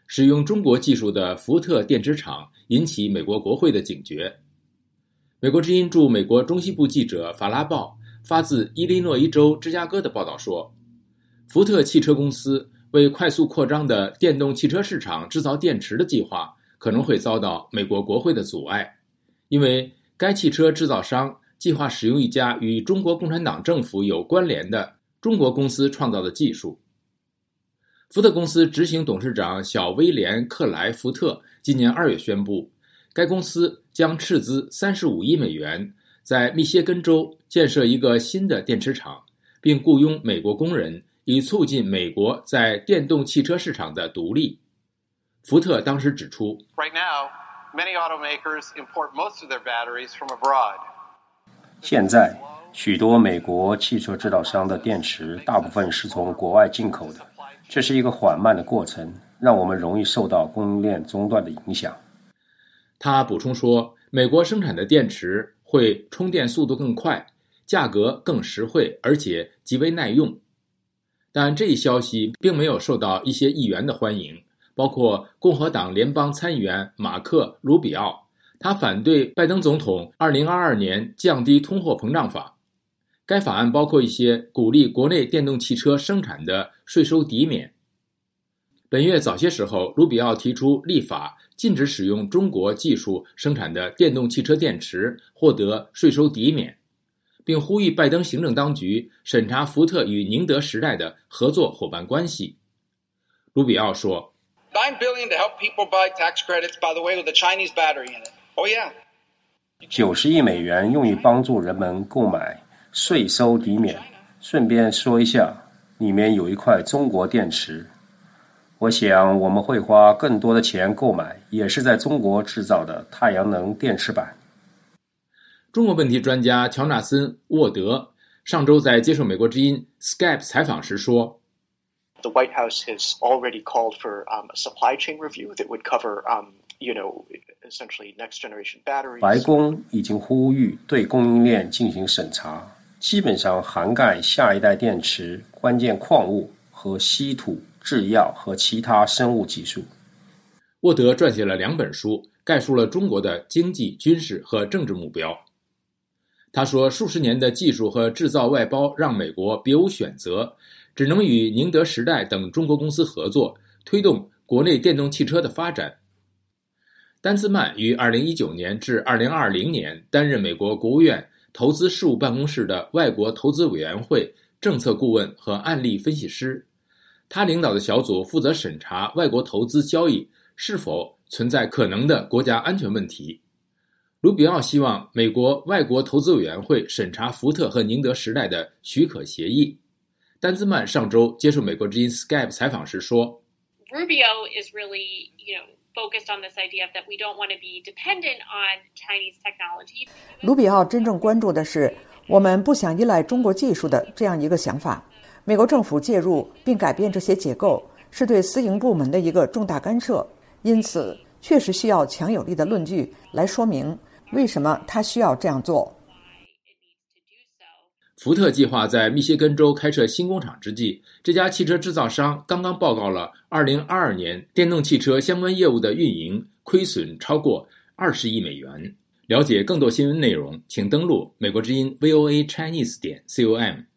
使用中国技术的福特电池厂引起美国国会的警觉。美国之音驻美国中西部记者法拉报发自伊利诺伊州芝加哥的报道说，福特汽车公司为快速扩张的电动汽车市场制造电池的计划可能会遭到美国国会的阻碍，因为该汽车制造商计划使用一家与中国共产党政府有关联的中国公司创造的技术。福特公司执行董事长小威廉·克莱福特今年2月宣布，该公司将斥资35亿美元在密歇根州建设一个新的电池厂，并雇佣美国工人，以促进美国在电动汽车市场的独立。福特当时指出 Right now, many automakers import most of their batteries from abroad. 现在，许多美国汽车制造商的电池大部分是从国外进口的，这是一个缓慢的过程，让我们容易受到供应链中断的影响。 他补充说，美国生产的电池会充电速度更快，价格更实惠，而且极为耐用。但这一消息并没有受到一些议员的欢迎，包括共和党联邦参议员马克·卢比奥，他反对拜登总统2022年降低通货膨胀法。该法案包括一些鼓励国内电动汽车生产的税收抵免。本月早些时候，卢比奥提出立法禁止使用中国技术生产的电动汽车电池获得税收抵免，并呼吁拜登行政当局审查福特与宁德时代的合作伙伴关系。卢比奥说 $9 billion to help people buy tax credits, by the way, with a Chinese battery in it. Oh yeah. 90亿美元用于帮助人们购买税收抵免。顺便说一下，里面有一块中国电池。我想我们会花更多的钱购买也是在中国制造的太阳能电池板。 中国问题专家乔纳森·沃德上周在接受美国之音 Skype 采访时说， The White House has already called for a supply chain review that would cover, essentially next generation batteries. 白宫已经呼吁对供应链进行审查，基本上涵盖下一代电池、关键矿物和稀土、制药和其他生物技术。 沃德撰写了2本书，概述了中国的经济、军事和政治目标。他说，数十年的技术和制造外包让美国别无选择，只能与宁德时代等中国公司合作，推动国内电动汽车的发展。丹兹曼于2019年至2020年担任美国国务院投资事务办公室的外国投资委员会政策顾问和案例分析师。他领导的小组负责审查外国投资交易是否存在可能的国家安全问题。卢比奥希望美国外国投资委员会审查福特和宁德时代的许可协议。丹兹曼上周接受美国之音 Skype 采访时说 Rubio is really, focused on this idea that we don't want to be dependent on Chinese technology. 卢比奥真正关注的是我们不想依赖中国技术的这样一个想法。美国政府介入并改变这些结构是对私营部门的一个重大干涉，因此确实需要强有力的论据来说明为什么他需要这样做。 福特计划在密歇根州开设新工厂之际，这家汽车制造商刚刚报告了2022年电动汽车相关业务的运营亏损超过20亿美元。了解更多新闻内容，请登录美国之音 VOA Chinese.com。